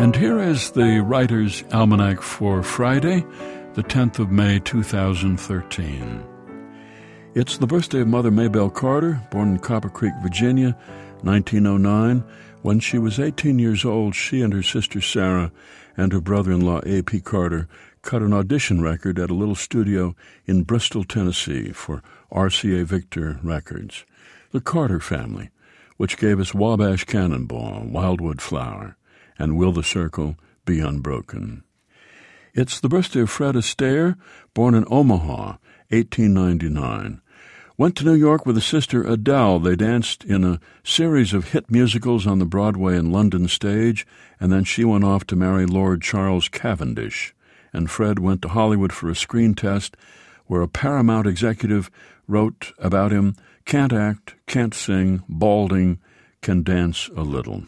And here is the Writer's Almanac for Friday, the 10th of May, 2013. It's the birthday of Mother Maybelle Carter, born in Copper Creek, Virginia, 1909. When she was 18 years old, she and her sister Sarah and her brother-in-law A.P. Carter cut an audition record at a little studio in Bristol, Tennessee for RCA Victor Records. The Carter Family, which gave us Wabash Cannonball, Wildwood Flower, and Will the Circle Be Unbroken. It's the birthday of Fred Astaire, born in Omaha, 1899. Went to New York with his sister Adele. They danced in a series of hit musicals on the Broadway and London stage, and then she went off to marry Lord Charles Cavendish. And Fred went to Hollywood for a screen test where a Paramount executive wrote about him, "Can't act, can't sing, balding, can dance a little."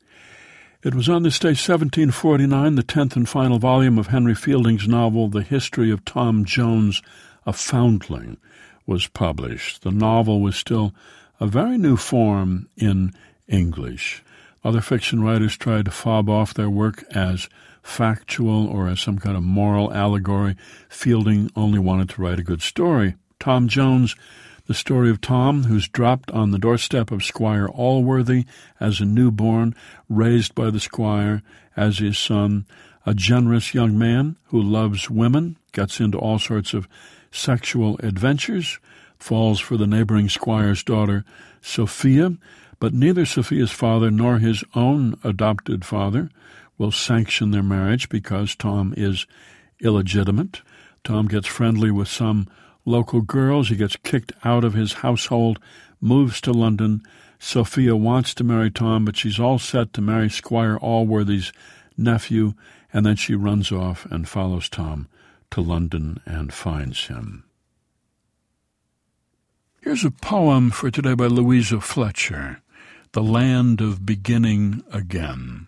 It was on this day, 1749, the 10th and final volume of Henry Fielding's novel, The History of Tom Jones, a Foundling, was published. The novel was still a very new form in English. Other fiction writers tried to fob off their work as factual or as some kind of moral allegory. Fielding only wanted to write a good story. Tom Jones, the story of Tom, who's dropped on the doorstep of Squire Allworthy as a newborn, raised by the squire as his son, a generous young man who loves women, gets into all sorts of sexual adventures, falls for the neighboring squire's daughter, Sophia, but neither Sophia's father nor his own adopted father will sanction their marriage because Tom is illegitimate. Tom gets friendly with some local girls. He gets kicked out of his household, moves to London. Sophia wants to marry Tom, but she's all set to marry Squire Allworthy's nephew, and then she runs off and follows Tom to London and finds him. Here's a poem for today by Louisa Fletcher, The Land of Beginning Again.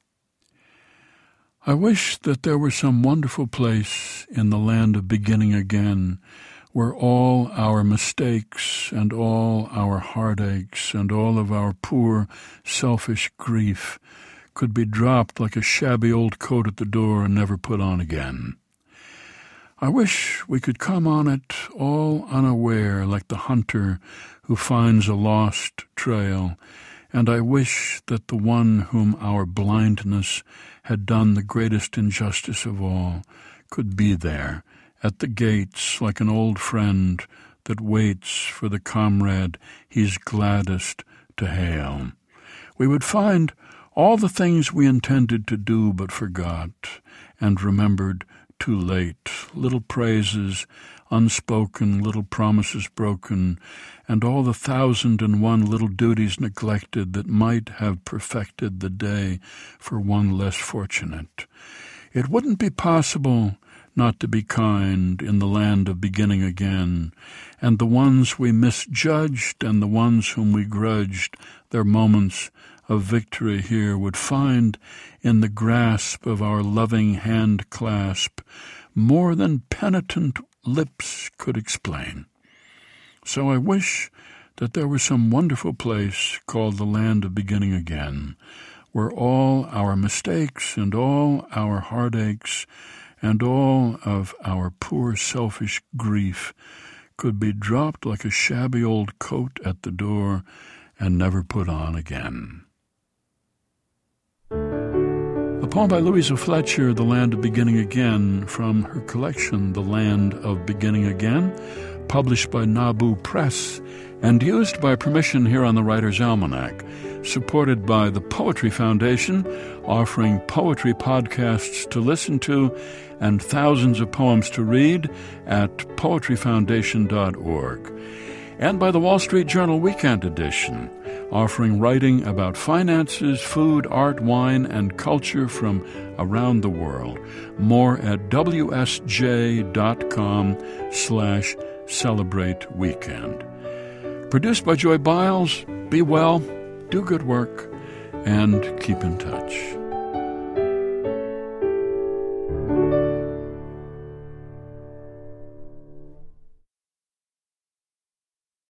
I wish that there were some wonderful place in the land of beginning again, where all our mistakes and all our heartaches and all of our poor, selfish grief could be dropped like a shabby old coat at the door and never put on again. I wish we could come on it all unaware, like the hunter who finds a lost trail, and I wish that the one whom our blindness had done the greatest injustice of all could be there at the gates like an old friend that waits for the comrade he's gladdest to hail. We would find all the things we intended to do but forgot and remembered too late, little praises unspoken, little promises broken, and all the 1,001 little duties neglected that might have perfected the day for one less fortunate. It wouldn't be possible not to be kind in the land of beginning again, and the ones we misjudged and the ones whom we grudged their moments of victory here would find in the grasp of our loving hand clasp more than penitent lips could explain. So I wish that there was some wonderful place called the land of beginning again, where all our mistakes and all our heartaches and all of our poor selfish grief could be dropped like a shabby old coat at the door and never put on again. A poem by Louisa Fletcher, The Land of Beginning Again, from her collection, The Land of Beginning Again, published by Nabu Press and used by permission here on the Writer's Almanac, supported by the Poetry Foundation, offering poetry podcasts to listen to and thousands of poems to read at poetryfoundation.org, and by the Wall Street Journal Weekend Edition, offering writing about finances, food, art, wine, and culture from around the world. More at wsj.com/celebrateweekend. Produced by Joy Biles. Be well, do good work, and keep in touch.